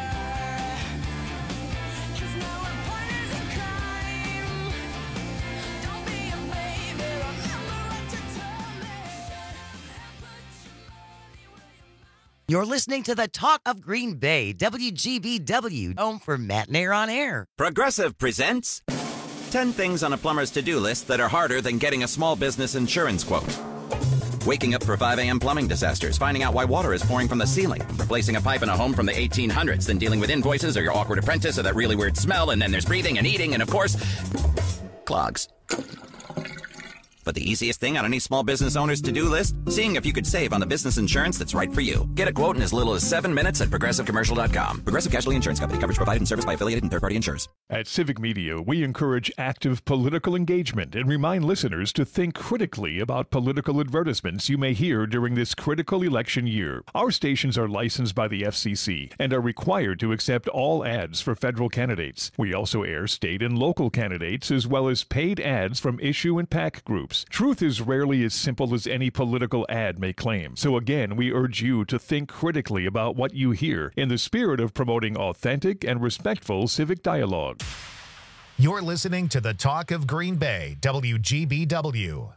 You're listening to the Talk of Green Bay, W G B W, home for Matt and Air on Air. Progressive presents ten things on a plumber's to-do list that are harder than getting a small business insurance quote. Waking up for five a.m. plumbing disasters, finding out why water is pouring from the ceiling, replacing a pipe in a home from the eighteen hundreds, then dealing with invoices or your awkward apprentice or that really weird smell, and then there's breathing and eating and, of course, clogs. But the easiest thing on any small business owner's to-do list? Seeing if you could save on the business insurance that's right for you. Get a quote in as little as seven minutes at Progressive Commercial dot com. Progressive Casualty Insurance Company. Coverage provided and serviced by affiliated and third-party insurers. At Civic Media, we encourage active political engagement and remind listeners to think critically about political advertisements you may hear during this critical election year. Our stations are licensed by the F C C and are required to accept all ads for federal candidates. We also air state and local candidates as well as paid ads from issue and PAC groups. Truth is rarely as simple as any political ad may claim. So again, we urge you to think critically about what you hear in the spirit of promoting authentic and respectful civic dialogue. You're listening to the Talk of Green Bay, W G B W.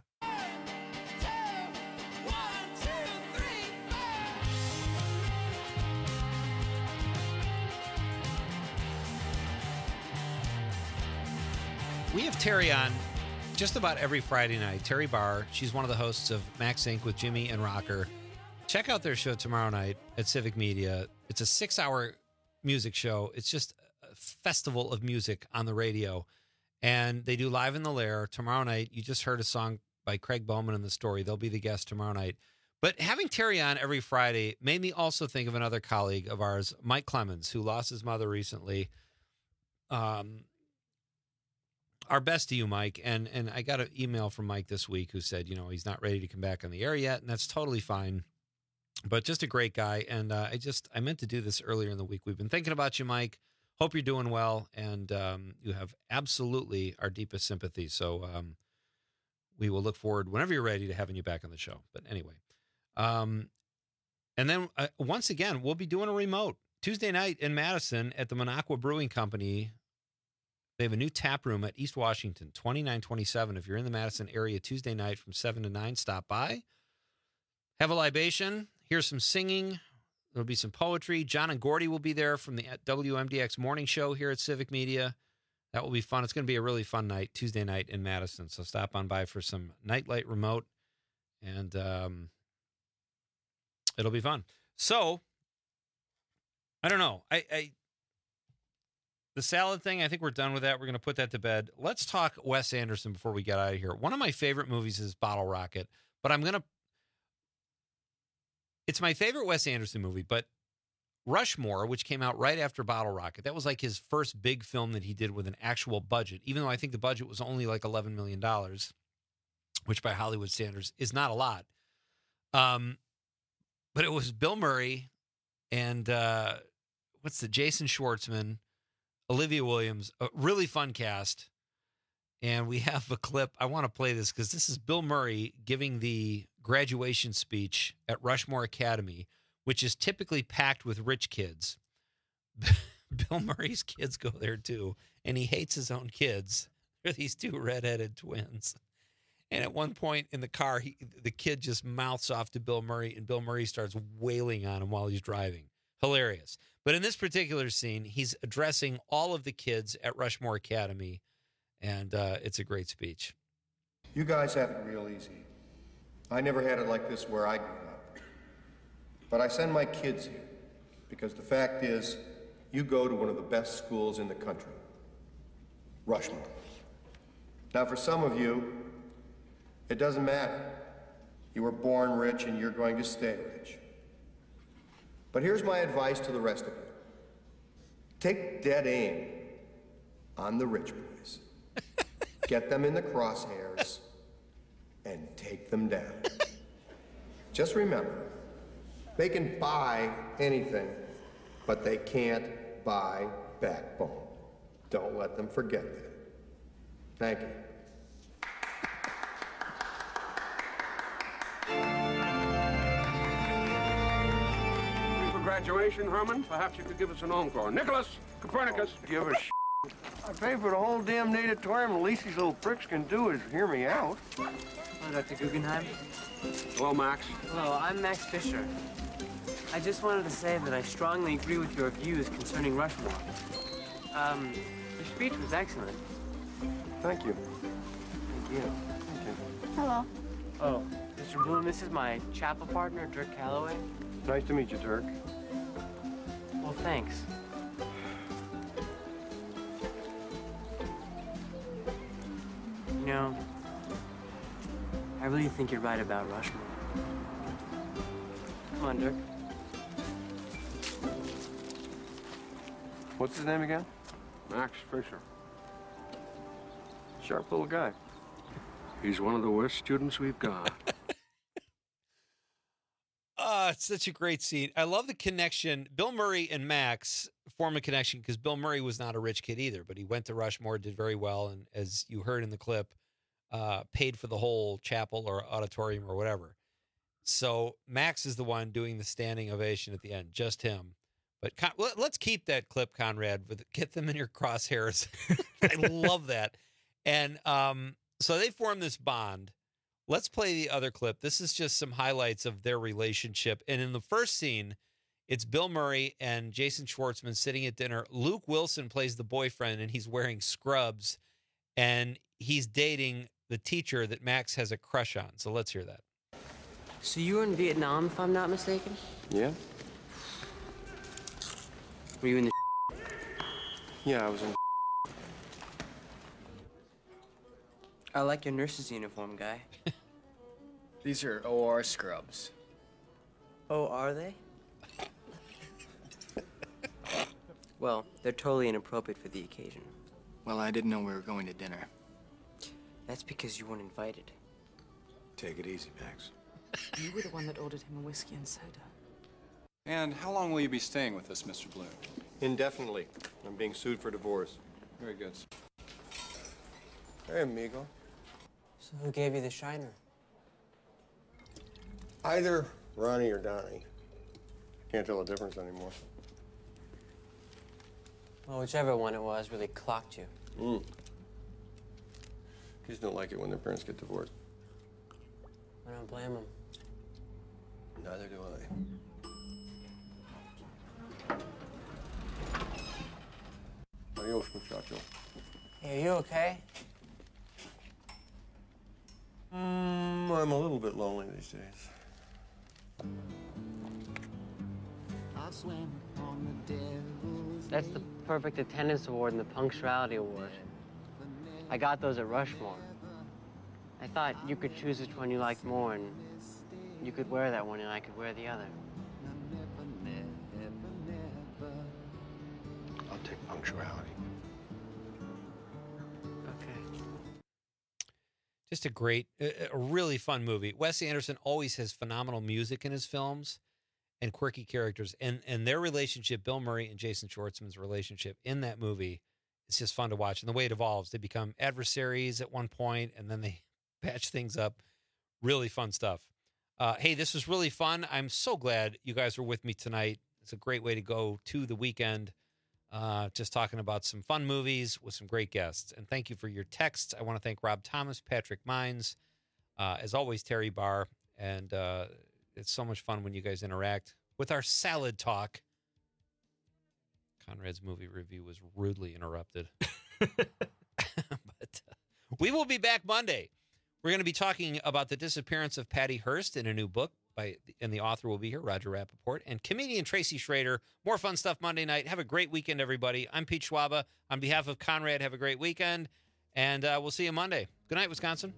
We have Terry on just about every Friday night. Terry Barr, she's one of the hosts of Max Incorporated with Jimmy and Rocker. Check out their show tomorrow night at Civic Media. It's a six-hour music show. It's just a festival of music on the radio. And they do Live in the Lair tomorrow night. You just heard a song by Craig Bowman in the story. They'll be the guest tomorrow night. But having Terry on every Friday made me also think of another colleague of ours, Mike Clemens, who lost his mother recently. Um... Our best to you, Mike. And and I got an email from Mike this week who said, you know, he's not ready to come back on the air yet, and that's totally fine. But just a great guy. And uh, I just, I meant to do this earlier in the week. We've been thinking about you, Mike. Hope you're doing well. And um, you have absolutely our deepest sympathy. So um, we will look forward whenever you're ready to having you back on the show. But anyway. Um, and then uh, once again, we'll be doing a remote Tuesday night in Madison at the Minocqua Brewing Company. They have a new tap room at East Washington, twenty-nine twenty-seven. If you're in the Madison area Tuesday night from seven to nine, stop by. Have a libation. Hear some singing. There'll be some poetry. John and Gordy will be there from the W M D X morning show here at Civic Media. That will be fun. It's going to be a really fun night, Tuesday night in Madison. So stop on by for some Nightlight remote, and um, it'll be fun. So, I don't know. I... I The salad thing, I think we're done with that. We're going to put that to bed. Let's talk Wes Anderson before we get out of here. One of my favorite movies is Bottle Rocket, but I'm going to... It's my favorite Wes Anderson movie, but Rushmore, which came out right after Bottle Rocket, that was like his first big film that he did with an actual budget, even though I think the budget was only like eleven million dollars, which by Hollywood standards is not a lot. Um, but it was Bill Murray and uh, what's the Jason Schwartzman, Olivia Williams, a really fun cast. And we have a clip. I want to play this because this is Bill Murray giving the graduation speech at Rushmore Academy, which is typically packed with rich kids. Bill Murray's kids go there too, and he hates his own kids. They're these two redheaded twins. And at one point in the car, he, the kid just mouths off to Bill Murray, and Bill Murray starts wailing on him while he's driving. Hilarious. But in this particular scene, he's addressing all of the kids at Rushmore Academy, and uh, it's a great speech. You guys have it real easy. I never had it like this where I grew up. But I send my kids here because the fact is, you go to one of the best schools in the country, Rushmore. Now, for some of you, it doesn't matter. You were born rich and you're going to stay rich. But here's my advice to the rest of you. Take dead aim on the rich boys. Get them in the crosshairs and take them down. Just remember, they can buy anything, but they can't buy backbone. Don't let them forget that. Thank you. Graduation, Herman. Perhaps you could give us an encore. Nicholas Copernicus. Oh, give a sh**. I pay for the whole damn natatorium, and the least these little pricks can do is hear me out. Hello, Doctor Guggenheim. Hello, Max. Hello, I'm Max Fisher. I just wanted to say that I strongly agree with your views concerning Rushmore. Um, your speech was excellent. Thank you. Thank you. Thank you. Hello. Oh, Mister Bloom, this is my chapel partner, Dirk Calloway. Nice to meet you, Dirk. Well, thanks. You know, I really think you're right about Rushmore. Come on, Dirk. What's his name again? Max Fisher. Sharp little guy. He's one of the worst students we've got. Uh, it's such a great scene. I love the connection. Bill Murray and Max form a connection because Bill Murray was not a rich kid either, but he went to Rushmore, did very well, and as you heard in the clip, uh, paid for the whole chapel or auditorium or whatever. So Max is the one doing the standing ovation at the end, just him. But Con- let's keep that clip, Conrad. With get them in your crosshairs. I love that. And um, so they form this bond. Let's play the other clip. This is just some highlights of their relationship. And in the first scene, it's Bill Murray and Jason Schwartzman sitting at dinner. Luke Wilson plays the boyfriend, and he's wearing scrubs, and he's dating the teacher that Max has a crush on. So let's hear that. So you were in Vietnam, if I'm not mistaken? Yeah? Were you in the Yeah, I was in. I like your nurse's uniform, guy. These are O R scrubs. Oh, are they? Well, they're totally inappropriate for the occasion. Well, I didn't know we were going to dinner. That's because you weren't invited. Take it easy, Max. You were the one that ordered him a whiskey and soda. And how long will you be staying with us, Mister Bloom? Indefinitely. I'm being sued for divorce. Very good. Hey, amigo. So who gave you the shiner? Either Ronnie or Donnie. Can't tell the difference anymore. Well, whichever one it was really clocked you. Mm. Kids don't like it when their parents get divorced. I don't blame them. Neither do I. Adios, muchacho. Hey, are you okay? Mm, I'm a little bit lonely these days. That's the perfect attendance award and the punctuality award. I got those at Rushmore. I thought you could choose which one you liked more, and you could wear that one and I could wear the other. I'll take punctuality. Okay. Just a great, a really fun movie. Wes Anderson always has phenomenal music in his films and quirky characters. And and their relationship, Bill Murray and Jason Schwartzman's relationship in that movie, it's just fun to watch. And the way it evolves, they become adversaries at one point, and then they patch things up. Really fun stuff. Uh, hey, this was really fun. I'm so glad you guys were with me tonight. It's a great way to go to the weekend. Uh, just talking about some fun movies with some great guests. And thank you for your texts. I want to thank Rob Thomas, Patrick Mines, uh, as always, Terry Barr. And uh, it's so much fun when you guys interact with our salad talk. Conrad's movie review was rudely interrupted. But uh, we will be back Monday. We're going to be talking about the disappearance of Patty Hearst in a new book. By, and the author will be here, Roger Rappaport, and comedian Tracy Schrader. More fun stuff Monday night. Have a great weekend, everybody. I'm Pete Schwaba. On behalf of Conrad, have a great weekend, and uh, we'll see you Monday. Good night, Wisconsin.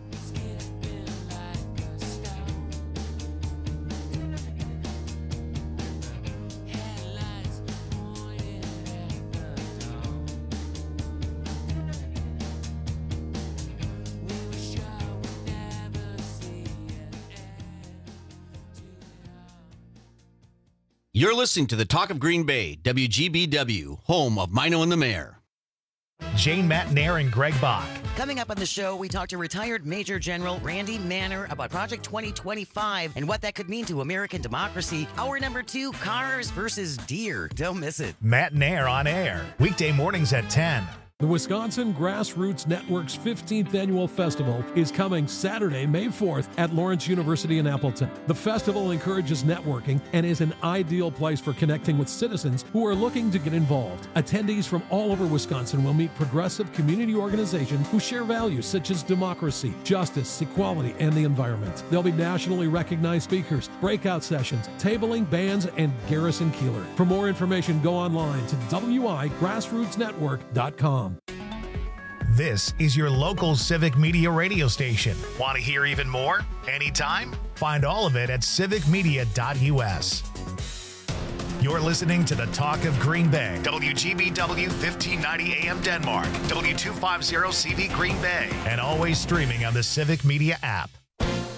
You're listening to the Talk of Green Bay, W G B W, home of Mino and the Mayor. Jane Matnair and Greg Bach. Coming up on the show, we talk to retired Major General Randy Manner about Project twenty twenty-five and what that could mean to American democracy. Hour number two, cars versus deer. Don't miss it. Matnair on air. Weekday mornings at ten. The Wisconsin Grassroots Network's fifteenth Annual Festival is coming Saturday, May fourth at Lawrence University in Appleton. The festival encourages networking and is an ideal place for connecting with citizens who are looking to get involved. Attendees from all over Wisconsin will meet progressive community organizations who share values such as democracy, justice, equality, and the environment. There'll be nationally recognized speakers, breakout sessions, tabling, bands, and Garrison Keeler. For more information, go online to w i grassroots network dot com. This is your local civic media radio station. Want to hear even more? Anytime? Find all of it at civic media dot u s. You're listening to the Talk of Green Bay, W G B W fifteen ninety A M Denmark, W two fifty C V Green Bay, and always streaming on the Civic Media app.